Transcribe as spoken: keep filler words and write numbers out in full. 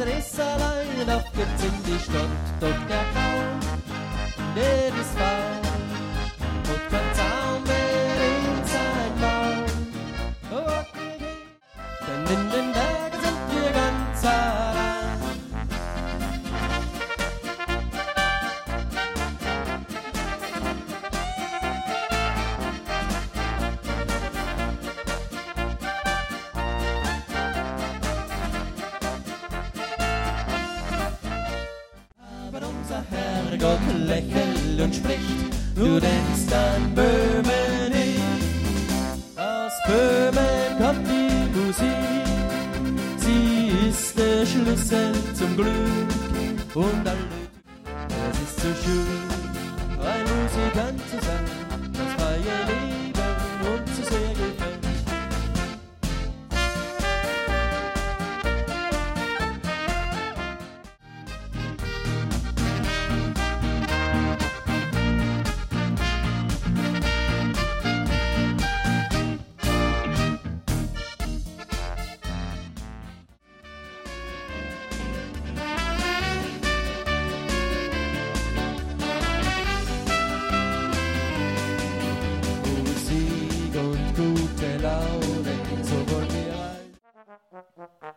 er ist allein, doch geht's in die Stadt, doch der kaum, der ist faul, und kein Zaun mehr in sein Maul. Oh, denn in den Bergen sind wir ganz allein. Unser Herrgott lächelt und spricht, du denkst an Böhmen nicht. Aus Böhmen kommt die Musik, sie ist der Schlüssel zum Glück und alle. Es ist so schön, ein Musikant zu sein, das freie Leben uns so sehr gefällt. Gute Laune, so wollen wir rein.